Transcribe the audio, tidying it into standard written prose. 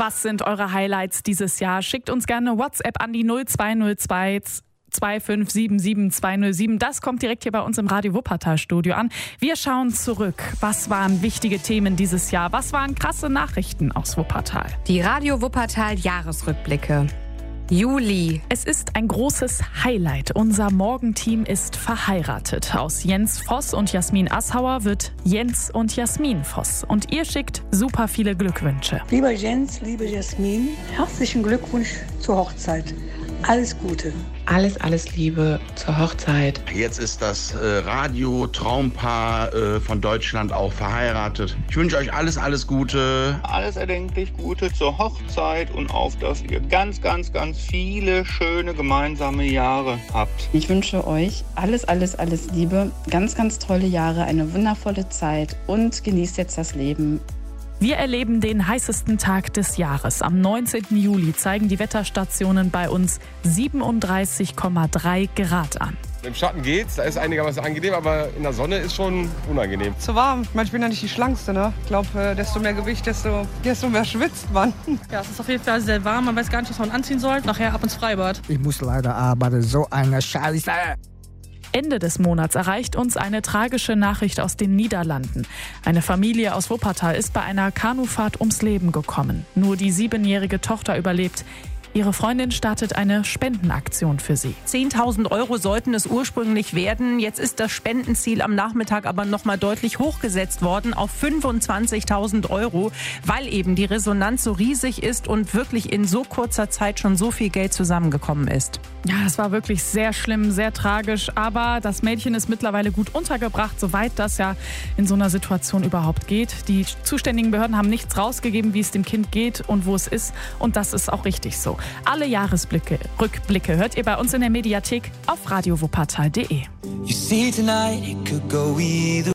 Was sind eure Highlights dieses Jahr? Schickt uns gerne WhatsApp an die 0202 2577 207. Das kommt direkt hier bei uns im Radio Wuppertal Studio an. Wir schauen zurück. Was waren wichtige Themen dieses Jahr? Was waren krasse Nachrichten aus Wuppertal? Die Radio Wuppertal Jahresrückblicke. Juli. Es ist ein großes Highlight. Unser Morgenteam ist verheiratet. Aus Jens Voss und Jasmin Assauer wird Jens und Jasmin Voss. Und ihr schickt super viele Glückwünsche. Lieber Jens, liebe Jasmin, herzlichen Glückwunsch zur Hochzeit. Alles Gute. Alles Liebe zur Hochzeit. Jetzt ist das Radio-Traumpaar von Deutschland auch verheiratet. Ich wünsche euch alles Gute. Alles erdenklich Gute zur Hochzeit und auf, dass ihr ganz viele schöne gemeinsame Jahre habt. Ich wünsche euch alles Liebe, ganz tolle Jahre, eine wundervolle Zeit und genießt jetzt das Leben. Wir erleben den heißesten Tag des Jahres. Am 19. Juli zeigen die Wetterstationen bei uns 37,3 Grad an. Im Schatten geht's, da ist einigermaßen angenehm, aber in der Sonne ist schon unangenehm. Zu warm. Ich meine, ich bin ja nicht die Schlankste, ne? Ich glaube, desto mehr Gewicht, desto mehr schwitzt man. Ja, es ist auf jeden Fall sehr warm. Man weiß gar nicht, was man anziehen soll. Nachher ab ins Freibad. Ich muss leider arbeiten. So eine Scheiße. Ende des Monats erreicht uns eine tragische Nachricht aus den Niederlanden. Eine Familie aus Wuppertal ist bei einer Kanufahrt ums Leben gekommen. Nur die 7-jährige Tochter überlebt. Ihre Freundin startet eine Spendenaktion für sie. 10.000 € sollten es ursprünglich werden. Jetzt ist das Spendenziel am Nachmittag aber noch mal deutlich hochgesetzt worden auf 25.000 €, weil eben die Resonanz so riesig ist und wirklich in so kurzer Zeit schon so viel Geld zusammengekommen ist. Ja, das war wirklich sehr schlimm, sehr tragisch. Aber das Mädchen ist mittlerweile gut untergebracht, soweit das ja in so einer Situation überhaupt geht. Die zuständigen Behörden haben nichts rausgegeben, wie es dem Kind geht und wo es ist. Und das ist auch richtig so. Alle Rückblicke hört ihr bei uns in der Mediathek auf radiowuppertal.de.